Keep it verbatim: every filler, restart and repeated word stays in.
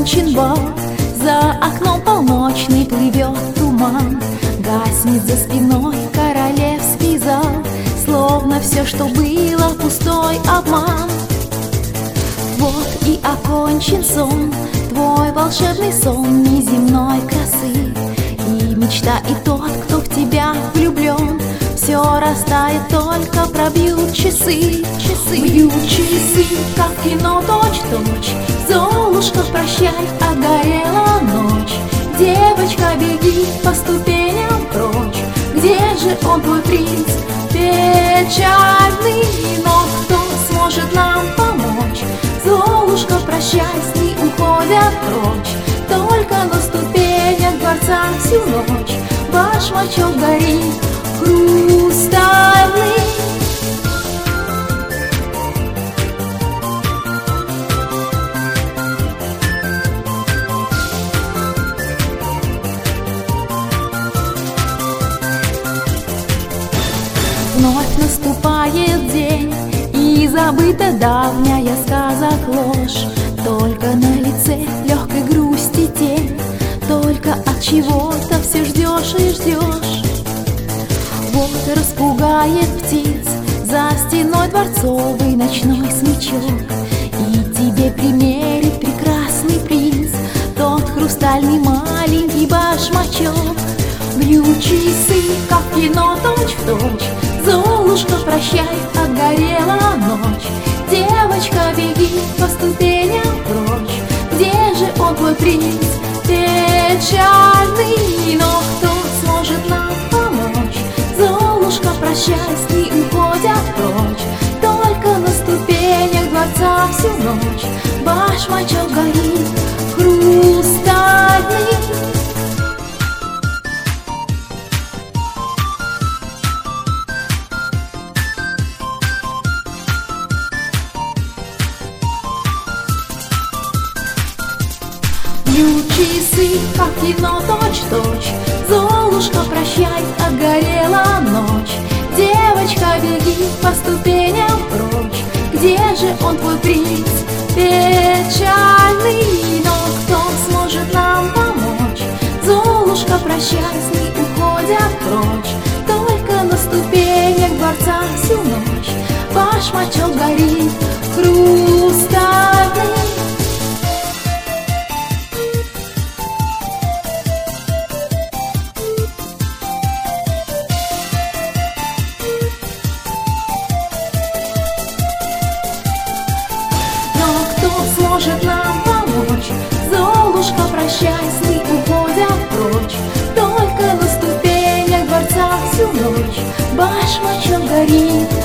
окончен бал, за окном полночный плывет туман, гаснет за спиной королевский зал, словно все, что было, пустой обман. Вот и окончен сон, твой волшебный сон неземной красы, и мечта, и тот, кто в тебя влюблен, все растает, только пробьют часы, часы. Бьют часы, как в кино, точь-в-точь. Золушка, прощай, отгорела ночь. Девочка, беги по ступеням прочь. Где же он, твой принц печальный? Но кто сможет нам помочь? Золушка, прощай, сны уходят прочь. Только на ступенях дворца всю ночь башмачок горит хрустальный. Вновь наступает день, и забыта давняя сказок ложь. Только на лице легкой грусти тень, только от чего-то все ждешь и ждешь. Вот распугает птиц за стеной дворцовый ночной смычок, и тебе примерит прекрасный принц тот хрустальный маленький башмачок. Бьют часы, как в кино, точь-в-точь. Золушка, прощай, отгорела ночь. Девочка, беги по ступеням прочь. Где же он, твой принц печальный? Но кто сможет нам помочь? Золушка, прощай, сны уходят прочь. Только на ступенях дворца всю ночь башмачок горит хрустальный. Бьют часы, как в кино, точь-в-точь. Золушка, прощай, отгорела ночь. Девочка, беги по ступеням прочь. Где же он, твой принц печальный? Но кто сможет нам помочь? Золушка, прощай, сны уходят прочь. Только на ступенях дворца всю ночь башмачок горит хрустальный. Сможет нам помочь? Золушка, прощай, сны уходят прочь. Только на ступенях дворца всю ночь башмачок горит